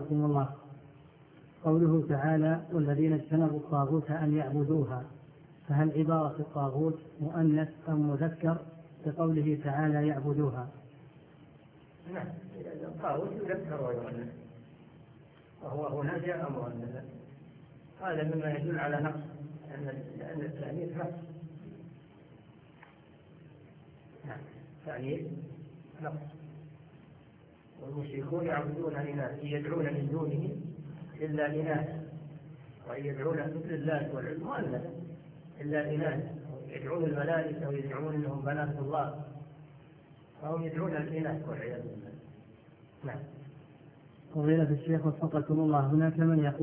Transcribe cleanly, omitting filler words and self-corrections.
وفقكم الله. قوله تعالى والذين اجتنبوا الطاغوت أن يعبدوها، فهل عبارة الطاغوت مؤنث أم مذكر بقوله تعالى يعبدوها؟ نعم، الطاغوت يذكر ويؤنث، وهو هنا جاء مؤنثا. هذا مما يدل على نقص، لأن التأنيث نقص. نعم، التأنيث نقص. والمشركون يعبدون إناثا يدعون من دونه إلا إناثا، وإن يدعون مثل الله والعلم مؤنثا إلا إناثا، يدعون الملائكة ويدعون أنهم بنات الله، فهم يدعون الإناث والعياذ بالله. نعم. فضيلة الشيخ وفقكم الله، هناك من يقول